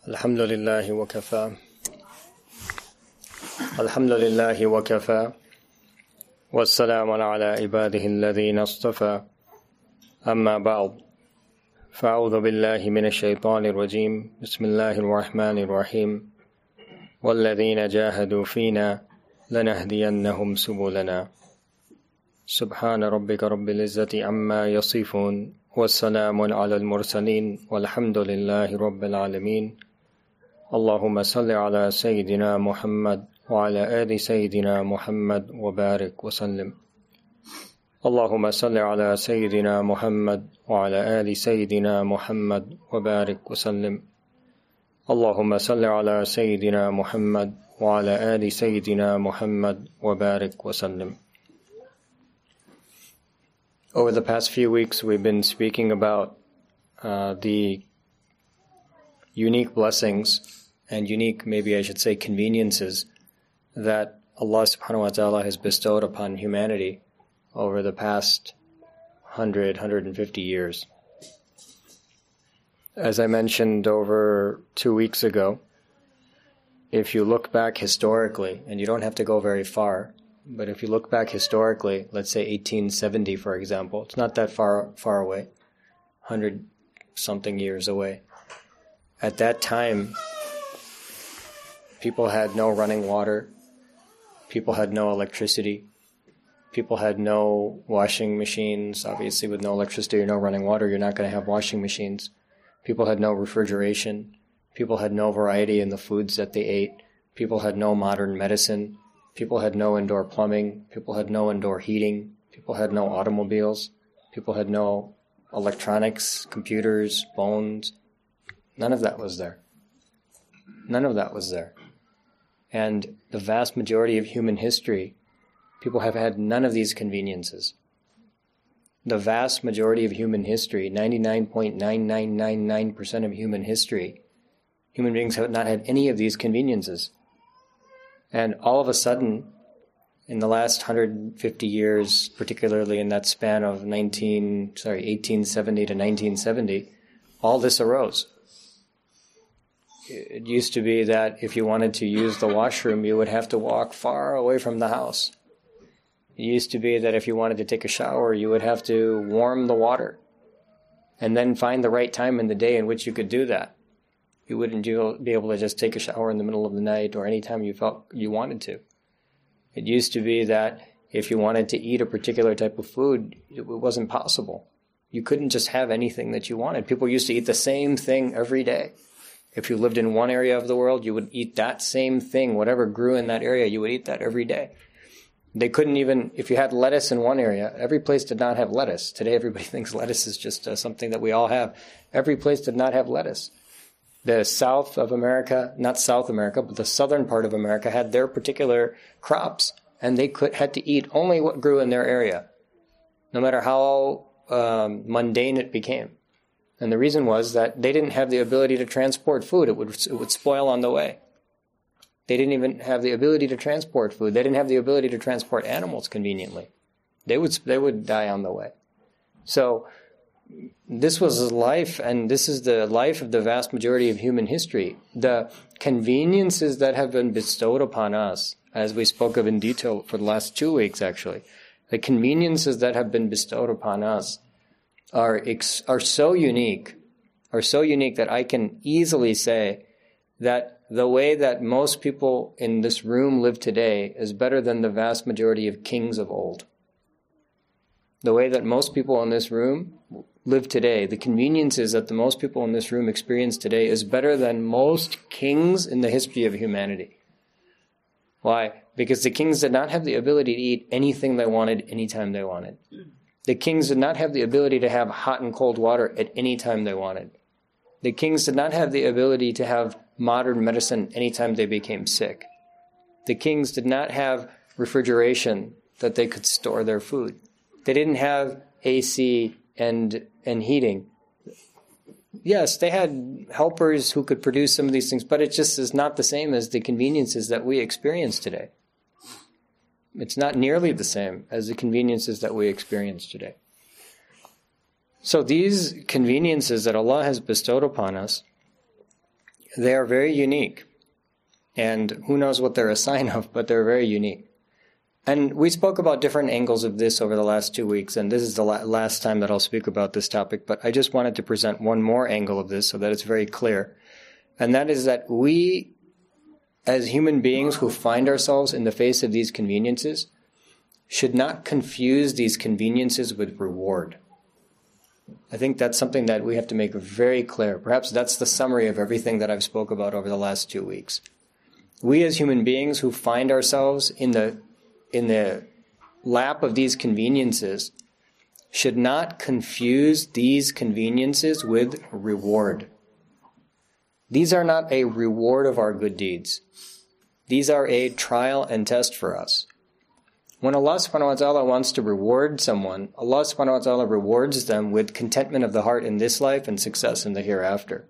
الحمد لله وكفى الحمد لله وكفى والسلام على عباده الذين اصطفى أما بعد فأعوذ بالله من الشيطان الرجيم بسم الله الرحمن الرحيم والذين جاهدوا فينا لنهدينهم سبلنا سبحان ربك رب العزة عما يصفون والسلام على المرسلين والحمد لله رب العالمين اللهم صل على سيدنا محمد وعلى آل سيدنا محمد وبارك وسلم اللهم صل على سيدنا محمد وعلى آل سيدنا محمد وبارك وسلم اللهم صل على سيدنا محمد وعلى آل سيدنا محمد وبارك وسلم. Over the past few weeks we've been speaking about the unique blessings and unique, maybe I should say, conveniences that Allah subhanahu wa ta'ala has bestowed upon humanity over the past 150 years. As I mentioned over 2 weeks ago, if you look back historically, and you don't have to go very far, but if you look back historically, let's say 1870 for example, it's not that far away, 100-something years away. At that time, people had no running water, people had no electricity, people had no washing machines. Obviously with no electricity or no running water, you're not going to have washing machines. People had no refrigeration, people had no variety in the foods that they ate, people had no modern medicine, people had no indoor plumbing, people had no indoor heating, people had no automobiles, people had no electronics, computers, phones. None of that was there. None of that was there. And the vast majority of human history, people have had none of these conveniences. The vast majority of human history, 99.9999% of human history, human beings have not had any of these conveniences. And all of a sudden, in the last 150 years, particularly in that span of 1870 to 1970, all this arose. It used to be that if you wanted to use the washroom, you would have to walk far away from the house. It used to be that if you wanted to take a shower, you would have to warm the water and then find the right time in the day in which you could do that. You wouldn't be able to just take a shower in the middle of the night or any time you felt you wanted to. It used to be that if you wanted to eat a particular type of food, it wasn't possible. You couldn't just have anything that you wanted. People used to eat the same thing every day. If you lived in one area of the world, you would eat that same thing. Whatever grew in that area, you would eat that every day. They couldn't even, if you had lettuce in one area, every place did not have lettuce. Today everybody thinks lettuce is just something that we all have. Every place did not have lettuce. The south of America, not South America, but the southern part of America had their particular crops, and they had to eat only what grew in their area, no matter how mundane it became. And the reason was that they didn't have the ability to transport food. It would spoil on the way. They didn't even have the ability to transport food. They didn't have the ability to transport animals conveniently. They would die on the way. So this was life, and this is the life of the vast majority of human history. The conveniences that have been bestowed upon us, as we spoke of in detail for the last 2 weeks actually, the conveniences that have been bestowed upon us are so unique that I can easily say that the way that most people in this room live today is better than the vast majority of kings of old. The way that most people in this room live today, the conveniences that the most people in this room experience today is better than most kings in the history of humanity. Why? Because the kings did not have the ability to eat anything they wanted anytime they wanted. The kings did not have the ability to have hot and cold water at any time they wanted. The kings did not have the ability to have modern medicine anytime they became sick. The kings did not have refrigeration that they could store their food. They didn't have AC and heating. Yes, they had helpers who could produce some of these things, but it just is not the same as the conveniences that we experience today. It's not nearly the same as the conveniences that we experience today. So these conveniences that Allah has bestowed upon us They are very unique. And who knows what they're a sign of, but they're very unique. And we spoke about different angles of this over the last 2 weeks, and this is the last time that I'll speak about this topic, but I just wanted to present one more angle of this so that it's very clear. And that is that we, as human beings who find ourselves in the face of these conveniences, should not confuse these conveniences with reward. I think that's something that we have to make very clear. Perhaps that's the summary of everything that I've spoke about over the last 2 weeks. We as human beings who find ourselves in the lap of these conveniences should not confuse these conveniences with reward. These are not a reward of our good deeds. These are a trial and test for us. When Allah subhanahu wa ta'ala wants to reward someone, Allah subhanahu wa ta'ala rewards them with contentment of the heart in this life and success in the hereafter.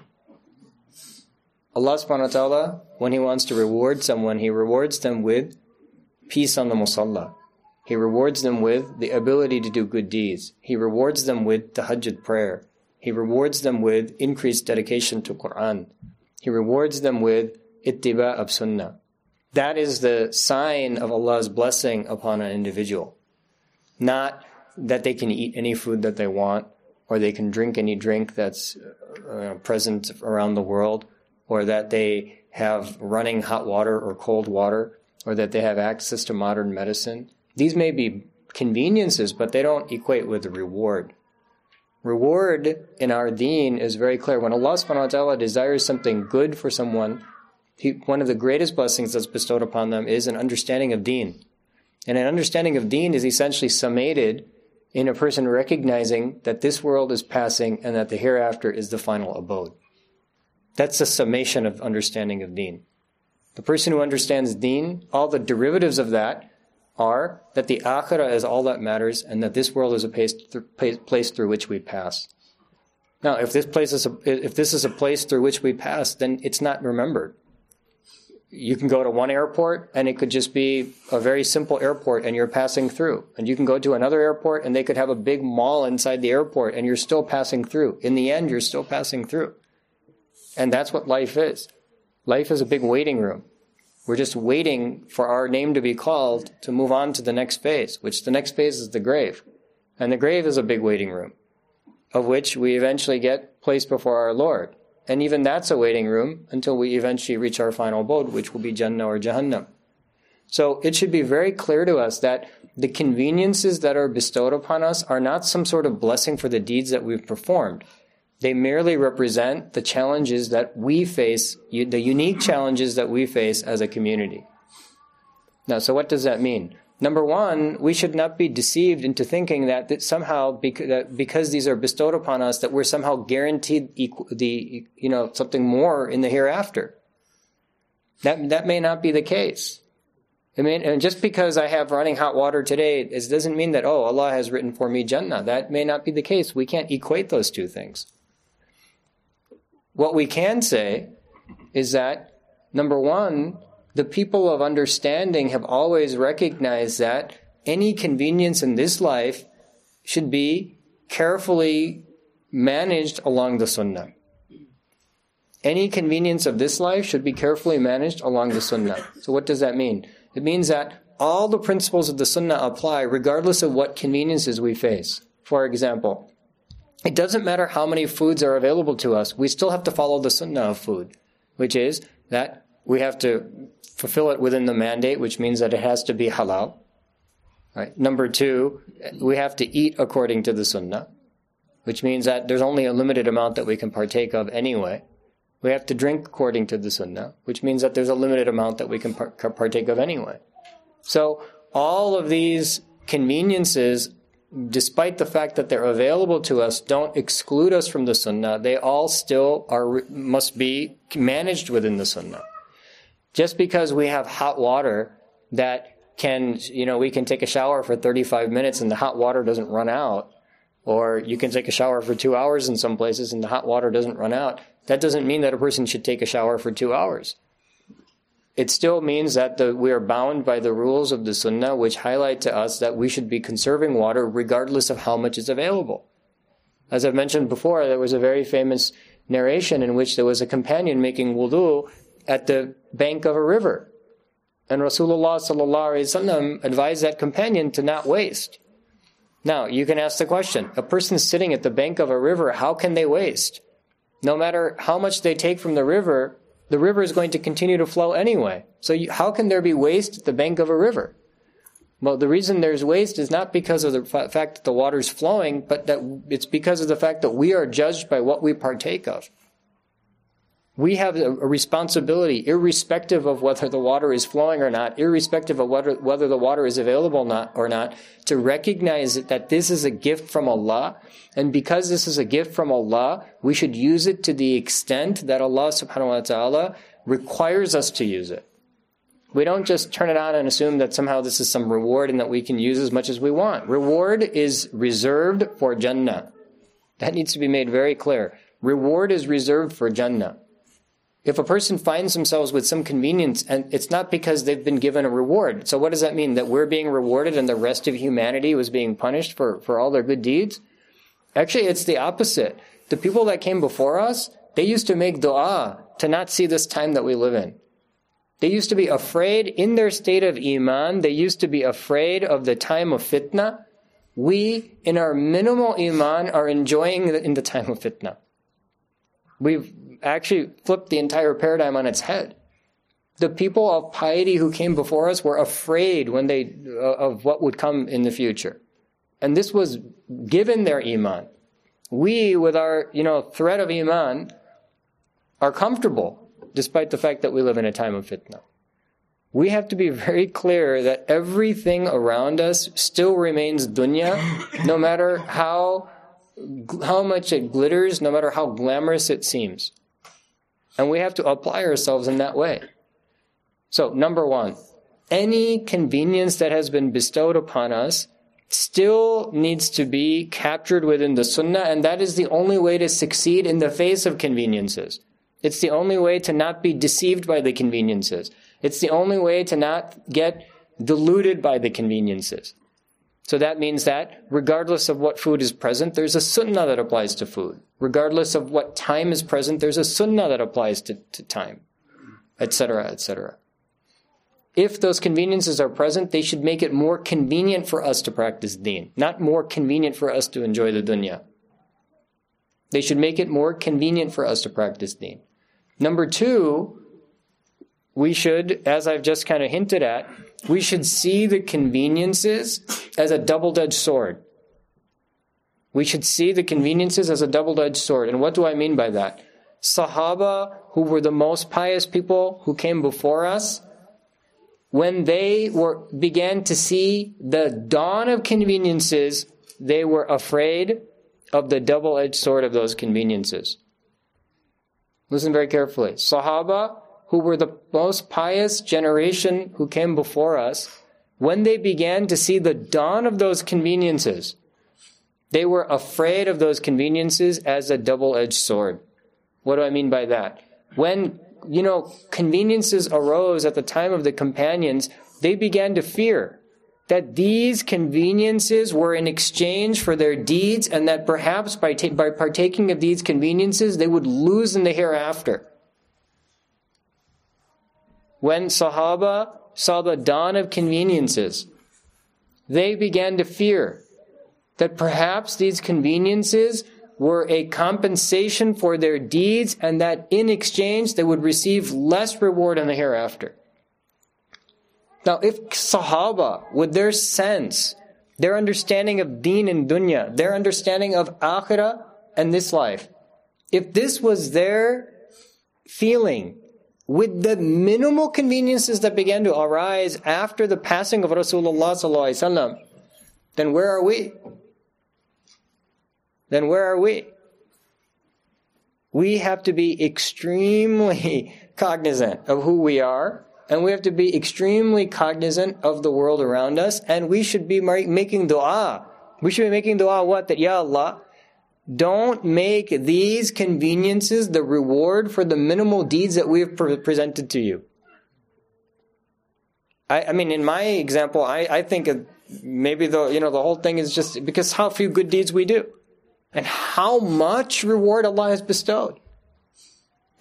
Allah subhanahu wa ta'ala, when He wants to reward someone, He rewards them with peace on the musalla. He rewards them with the ability to do good deeds. He rewards them with tahajjud prayer. He rewards them with increased dedication to Qur'an. He rewards them with ittiba of sunnah. That is the sign of Allah's blessing upon an individual. Not that they can eat any food that they want, or they can drink any drink that's present around the world, or that they have running hot water or cold water, or that they have access to modern medicine. These may be conveniences, but they don't equate with the reward. Reward in our deen is very clear. When Allah subhanahu wa ta'ala desires something good for someone, one of the greatest blessings that's bestowed upon them is an understanding of deen. And an understanding of deen is essentially summated in a person recognizing that this world is passing and that the hereafter is the final abode. That's the summation of understanding of deen. The person who understands deen, all the derivatives of that are that the akhirah is all that matters and that this world is a place through which we pass. Now, if this is a place through which we pass, then it's not remembered. You can go to one airport and it could just be a very simple airport and you're passing through. And you can go to another airport and they could have a big mall inside the airport and you're still passing through. In the end, you're still passing through. And that's what life is. Life is a big waiting room. We're just waiting for our name to be called to move on to the next phase, which the next phase is the grave. And the grave is a big waiting room, of which we eventually get placed before our Lord. And even that's a waiting room until we eventually reach our final abode, which will be Jannah or Jahannam. So it should be very clear to us that the conveniences that are bestowed upon us are not some sort of blessing for the deeds that we've performed. They merely represent the challenges that we face, the unique challenges that we face as a community. Now, so what does that mean? Number one, we should not be deceived into thinking that somehow, because these are bestowed upon us, that we're somehow guaranteed something more in the hereafter. That may not be the case. And just because I have running hot water today, it doesn't mean that, Allah has written for me Jannah. That may not be the case. We can't equate those two things. What we can say is that, number one, the people of understanding have always recognized that any convenience in this life should be carefully managed along the sunnah. Any convenience of this life should be carefully managed along the sunnah. So what does that mean? It means that all the principles of the sunnah apply regardless of what conveniences we face. For example, it doesn't matter how many foods are available to us, we still have to follow the sunnah of food, which is that we have to fulfill it within the mandate, which means that it has to be halal. Right. Number two, we have to eat according to the sunnah, which means that there's only a limited amount that we can partake of anyway. We have to drink according to the sunnah, which means that there's a limited amount that we can partake of anyway. So all of these conveniences, despite the fact that they're available to us, don't exclude us from the sunnah. They all still must be managed within the sunnah. Just because we have hot water that we can take a shower for 35 minutes and the hot water doesn't run out, or you can take a shower for 2 hours in some places and the hot water doesn't run out, that doesn't mean that a person should take a shower for 2 hours. It still means that we are bound by the rules of the sunnah, which highlight to us that we should be conserving water regardless of how much is available. As I've mentioned before, there was a very famous narration in which there was a companion making wudu at the bank of a river. And Rasulullah sallallahu alaihi wasallam advised that companion to not waste. Now, you can ask the question, a person sitting at the bank of a river, how can they waste? No matter how much they take from the river is going to continue to flow anyway. So how can there be waste at the bank of a river? Well, the reason there's waste is not because of the fact that the water's flowing, but that it's because of the fact that we are judged by what we partake of. We have a responsibility, irrespective of whether the water is flowing or not, irrespective of whether the water is available or not, to recognize that this is a gift from Allah. And because this is a gift from Allah, we should use it to the extent that Allah subhanahu wa ta'ala requires us to use it. We don't just turn it on and assume that somehow this is some reward and that we can use as much as we want. Reward is reserved for Jannah. That needs to be made very clear. Reward is reserved for Jannah. If a person finds themselves with some convenience, and it's not because they've been given a reward. So what does that mean? That we're being rewarded and the rest of humanity was being punished for all their good deeds? Actually, it's the opposite. The people that came before us, they used to make dua to not see this time that we live in. They used to be afraid in their state of iman. They used to be afraid of the time of fitna. We, in our minimal iman, are enjoying in the time of fitna. We've actually flipped the entire paradigm on its head. The people of piety who came before us were afraid of what would come in the future. And this was given their iman. We, with our thread of iman, are comfortable, despite the fact that we live in a time of fitna. We have to be very clear that everything around us still remains dunya, no matter how much it glitters, no matter how glamorous it seems. And we have to apply ourselves in that way. So, number one, any convenience that has been bestowed upon us still needs to be captured within the sunnah, and that is the only way to succeed in the face of conveniences. It's the only way to not be deceived by the conveniences. It's the only way to not get deluded by the conveniences. So that means that regardless of what food is present, there's a sunnah that applies to food. Regardless of what time is present, there's a sunnah that applies to time, etc., etc. If those conveniences are present, they should make it more convenient for us to practice deen, not more convenient for us to enjoy the dunya. They should make it more convenient for us to practice deen. Number two, we should, as I've just kind of hinted at, we should see the conveniences as a double-edged sword. We should see the conveniences as a double-edged sword. And what do I mean by that? Sahaba, who were the most pious people who came before us, when they began to see the dawn of conveniences, they were afraid of the double-edged sword of those conveniences. Listen very carefully. Sahaba, who were the most pious generation who came before us, when they began to see the dawn of those conveniences, they were afraid of those conveniences as a double-edged sword. What do I mean by that? When, conveniences arose at the time of the companions, they began to fear that these conveniences were in exchange for their deeds, and that perhaps by partaking of these conveniences, they would lose in the hereafter. When Sahaba saw the dawn of conveniences, they began to fear that perhaps these conveniences were a compensation for their deeds, and that in exchange they would receive less reward in the hereafter. Now, if Sahaba, with their sense, their understanding of deen and dunya, their understanding of akhirah and this life, if this was their feeling, with the minimal conveniences that began to arise after the passing of Rasulullah sallallahu alaihi wasallam, then where are we? Then where are we? We have to be extremely cognizant of who we are, and we have to be extremely cognizant of the world around us, and we should be making dua. We should be making dua what? That, Ya Allah, don't make these conveniences the reward for the minimal deeds that we have presented to you. I mean, in my example, I think maybe the whole thing is just because how few good deeds we do, and how much reward Allah has bestowed.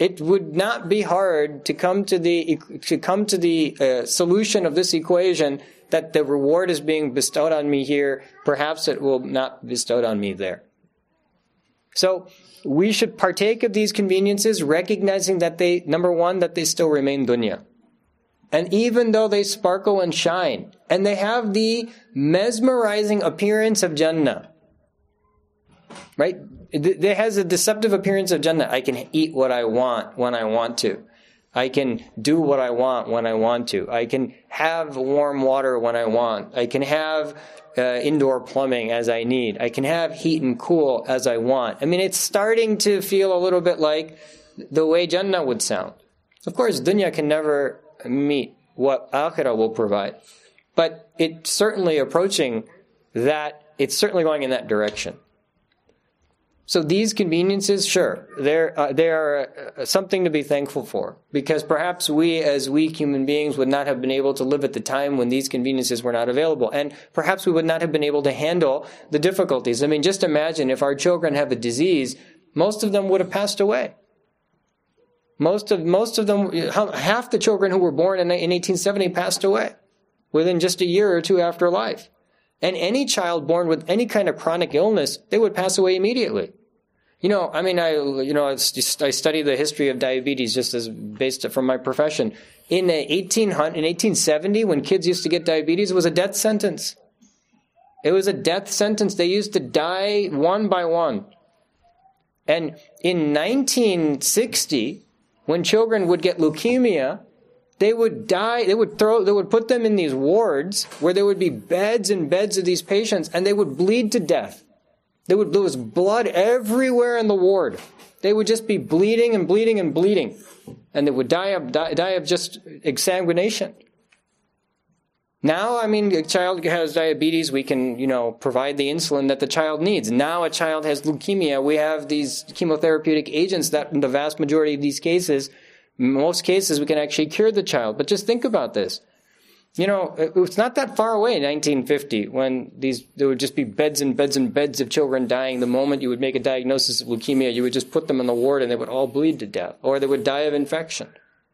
it would not be hard to come to the solution of this equation that the reward is being bestowed on me here. Perhaps it will not be bestowed on me there. So we should partake of these conveniences, recognizing that they, number one, that they still remain dunya. And even though they sparkle and shine, and they have the mesmerizing appearance of Jannah, right? It has a deceptive appearance of Jannah. I can eat what I want when I want to. I can do what I want when I want to. I can have warm water when I want. I can have indoor plumbing as I need. I can have heat and cool as I want. I mean, it's starting to feel a little bit like the way Jannah would sound. Of course, dunya can never meet what akhirah will provide. But it's certainly approaching that, it's certainly going in that direction. So these conveniences, sure, they are something to be thankful for, because perhaps we as weak human beings would not have been able to live at the time when these conveniences were not available, and perhaps we would not have been able to handle the difficulties. I mean, just imagine if our children have a disease, most of them would have passed away. Most of them, half the children who were born in 1870 passed away within just a year or two after life. And any child born with any kind of chronic illness, they would pass away immediately. I study the history of diabetes just as based from my profession. In 1870, when kids used to get diabetes, it was a death sentence. It was a death sentence. They used to die one by one. And in 1960, when children would get leukemia, they would die. They would put them in these wards where there would be beds and beds of these patients, and they would bleed to death. There was blood everywhere in the ward. They would just be bleeding and bleeding and bleeding, and they would die of just exsanguination. Now, I mean, a child has diabetes, we can, provide the insulin that the child needs. Now a child has leukemia, we have these chemotherapeutic agents that in the vast majority of these cases, most cases, we can actually cure the child. But just think about this. It's not that far away in 1950 when there would just be beds and beds and beds of children dying. The moment you would make a diagnosis of leukemia, you would just put them in the ward and they would all bleed to death, or they would die of infection.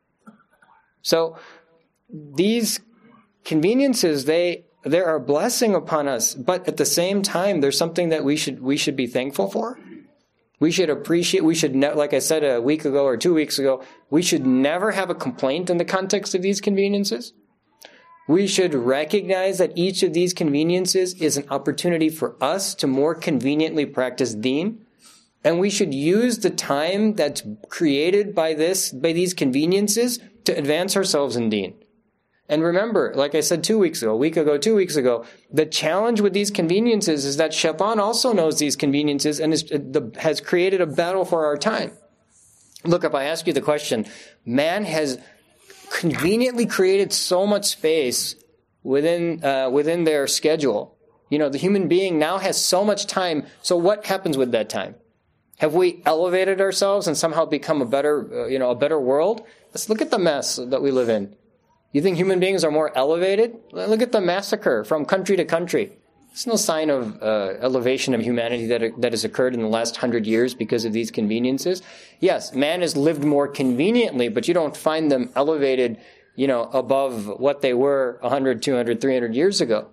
So these conveniences, they're a blessing upon us, but at the same time, there's something that we should be thankful for. We should appreciate, like I said a week ago or 2 weeks ago, we should never have a complaint in the context of these conveniences. We should recognize that each of these conveniences is an opportunity for us to more conveniently practice deen. And we should use the time that's created by these conveniences to advance ourselves in deen. And remember, like I said 2 weeks ago, 2 weeks ago, the challenge with these conveniences is that Shaitan also knows these conveniences and has created a battle for our time. Look, if I ask you the question, man has conveniently created so much space within their schedule. The human being now has so much time. So what happens with that time? Have we elevated ourselves and somehow become a better world? Let's look at the mess that we live in. You think human beings are more elevated? Look at the massacre from country to country. There's no sign of elevation of humanity that has occurred in the last 100 years because of these conveniences. Yes, man has lived more conveniently, but you don't find them elevated, above what they were 100, 200, 300 years ago.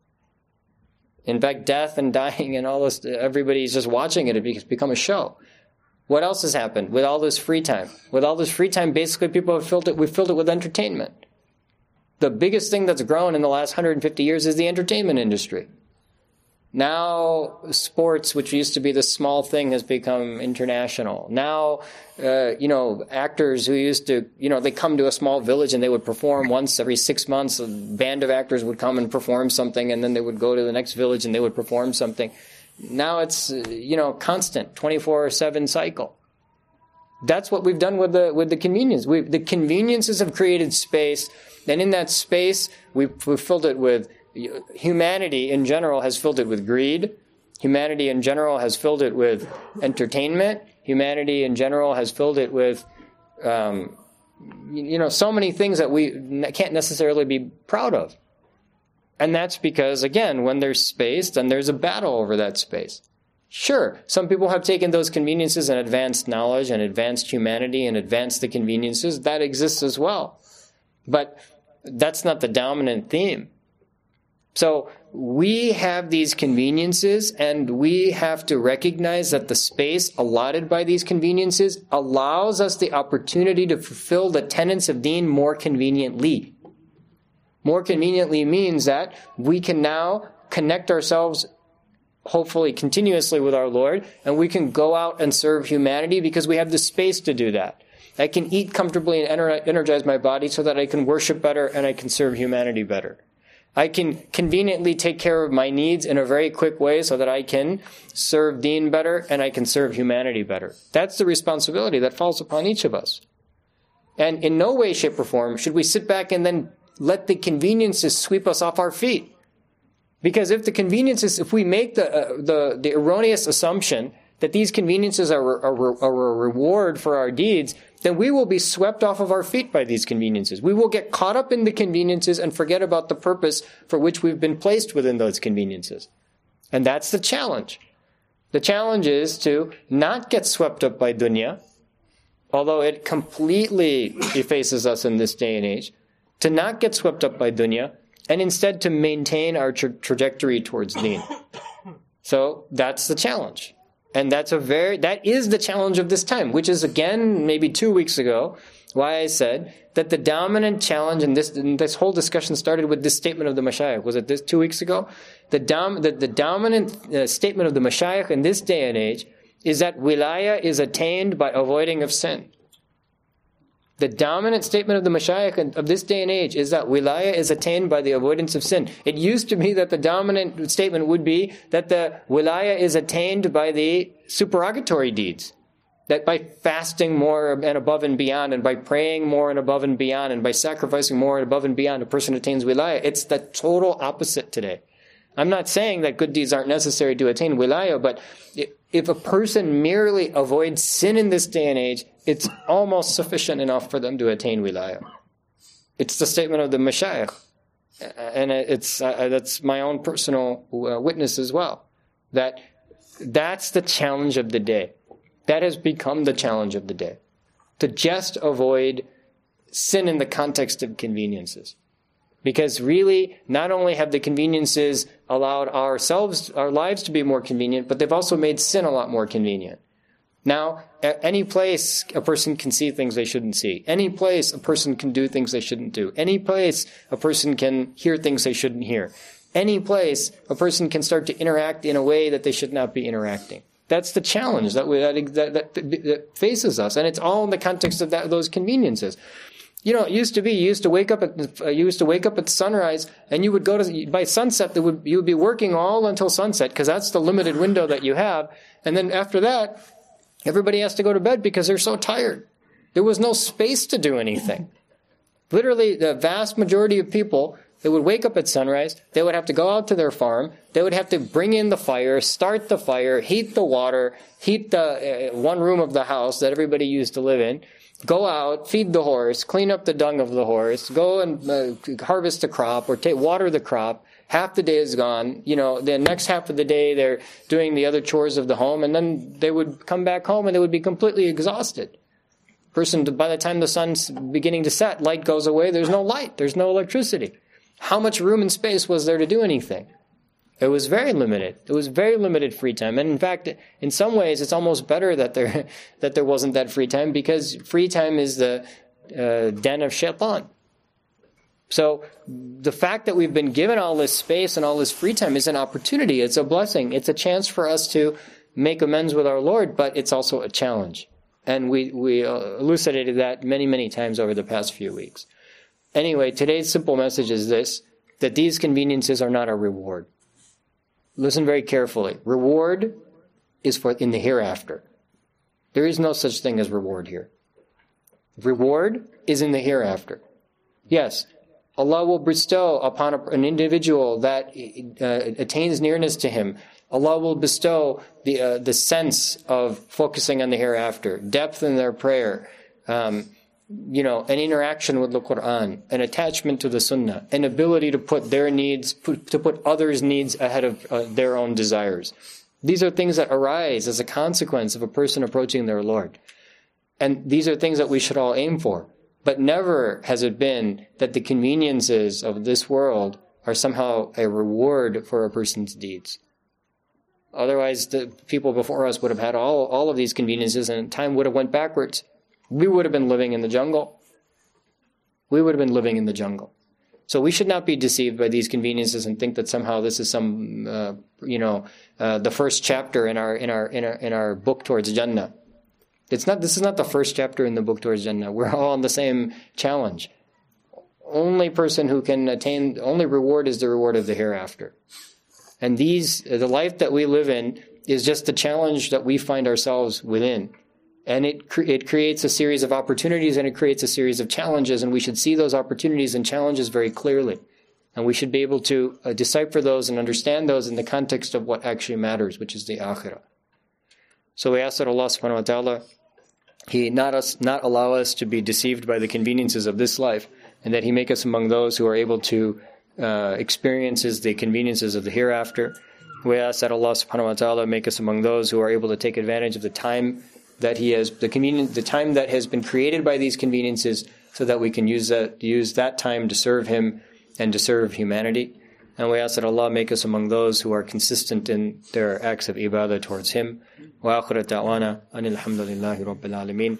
In fact, death and dying and all this, everybody's just watching it. It's become a show. What else has happened with all this free time? With all this free time, basically people have we've filled it with entertainment. The biggest thing that's grown in the last 150 years is the entertainment industry. Now, sports, which used to be this small thing, has become international. Now, actors who used to, they come to a small village and they would perform once every 6 months. A band of actors would come and perform something, and then they would go to the next village and they would perform something. Now it's, constant, 24/7 cycle. That's what we've done with the convenience. The conveniences have created space, and in that space, we've filled it with. Humanity in general has filled it with greed. Humanity in general has filled it with entertainment. Humanity in general has filled it with, so many things that we can't necessarily be proud of. And that's because, again, when there's space, then there's a battle over that space. Sure, some people have taken those conveniences and advanced knowledge and advanced humanity and advanced the conveniences. That exists as well. But that's not the dominant theme. So we have these conveniences, and we have to recognize that the space allotted by these conveniences allows us the opportunity to fulfill the tenets of Deen more conveniently. More conveniently means that we can now connect ourselves, hopefully continuously, with our Lord, and we can go out and serve humanity because we have the space to do that. I can eat comfortably and energize my body so that I can worship better and I can serve humanity better. I can conveniently take care of my needs in a very quick way so that I can serve Deen better and I can serve humanity better. That's the responsibility that falls upon each of us. And in no way, shape, or form should we sit back and then let the conveniences sweep us off our feet. Because if we make the erroneous assumption that these conveniences are a reward for our deeds, then we will be swept off of our feet by these conveniences. We will get caught up in the conveniences and forget about the purpose for which we've been placed within those conveniences. And that's the challenge. The challenge is to not get swept up by dunya, although it completely effaces us in this day and age, to not get swept up by dunya, and instead to maintain our trajectory towards Deen. So that's the challenge. And that is the challenge of this time, which is, again, maybe 2 weeks ago, why I said that the dominant challenge in this whole discussion started with this statement of the Mashayikh. Was it this 2 weeks ago? The dominant statement of the Mashayikh in this day and age is that wilaya is attained by avoiding of sin. The dominant statement of the Mashayikh of this day and age is that wilaya is attained by the avoidance of sin. It used to be that the dominant statement would be that the wilaya is attained by the supererogatory deeds. That by fasting more and above and beyond, and by praying more and above and beyond, and by sacrificing more and above and beyond, a person attains wilaya. It's the total opposite today. I'm not saying that good deeds aren't necessary to attain wilaya, but if a person merely avoids sin in this day and age, it's almost sufficient enough for them to attain wilaya. It's the statement of the Mashayikh. And that's my own personal witness as well. That's the challenge of the day. That has become the challenge of the day. To just avoid sin in the context of conveniences. Because really, not only have the conveniences allowed our lives to be more convenient, but they've also made sin a lot more convenient. Now, at any place, a person can see things they shouldn't see. Any place, a person can do things they shouldn't do. Any place, a person can hear things they shouldn't hear. Any place, a person can start to interact in a way that they should not be interacting. That's the challenge that faces us, and it's all in the context of those conveniences. You know, it used to be you used to wake up at sunrise, and you would go to by sunset. You would be working all until sunset because that's the limited window that you have, and then after that, everybody has to go to bed because they're so tired. There was no space to do anything. Literally, the vast majority of people, they would wake up at sunrise, they would have to go out to their farm, they would have to bring in the fire, start the fire, heat the water, heat the one room of the house that everybody used to live in, go out, feed the horse, clean up the dung of the horse, go and harvest the crop or water the crop. Half the day is gone. You know, the next half of the day they're doing the other chores of the home, and then they would come back home and they would be completely exhausted. Person, by the time the sun's beginning to set, light goes away, there's no light, there's no electricity. How much room and space was there to do anything? It was very limited. It was very limited free time. And in fact, in some ways, it's almost better that there wasn't that free time, because free time is the den of shaitan. So the fact that we've been given all this space and all this free time is an opportunity. It's a blessing. It's a chance for us to make amends with our Lord, but it's also a challenge. And we elucidated that many, many times over the past few weeks. Anyway, today's simple message is this, that these conveniences are not a reward. Listen very carefully. Reward is for in the hereafter. There is no such thing as reward here. Reward is in the hereafter. Yes, Allah will bestow upon an individual that attains nearness to Him. Allah will bestow the sense of focusing on the hereafter, depth in their prayer, an interaction with the Quran, an attachment to the Sunnah, an ability to put their needs, to put others' needs ahead of their own desires. These are things that arise as a consequence of a person approaching their Lord. And these are things that we should all aim for. But never has it been that the conveniences of this world are somehow a reward for a person's deeds. Otherwise, the people before us would have had all of these conveniences, and time would have went backwards. We would have been living in the jungle. So we should not be deceived by these conveniences and think that somehow this is some, the first chapter in our book towards Jannah. This is not the first chapter in the book towards Jannah. We're all on the same challenge. Only person who can attain, only reward is the reward of the hereafter. And the life that we live in is just the challenge that we find ourselves within. And it creates a series of opportunities and it creates a series of challenges, and we should see those opportunities and challenges very clearly. And we should be able to decipher those and understand those in the context of what actually matters, which is the akhirah. So we ask that Allah subhanahu wa ta'ala, He not allow us to be deceived by the conveniences of this life, and that He make us among those who are able to experience the conveniences of the hereafter. We ask that Allah subhanahu wa ta'ala make us among those who are able to take advantage of the time that the time that has been created by these conveniences, so that we can use that time to serve Him and to serve humanity. And we ask that Allah make us among those who are consistent in their acts of ibadah towards Him. Wa akhirat da'wana anil hamdulillahi rabbil alameen.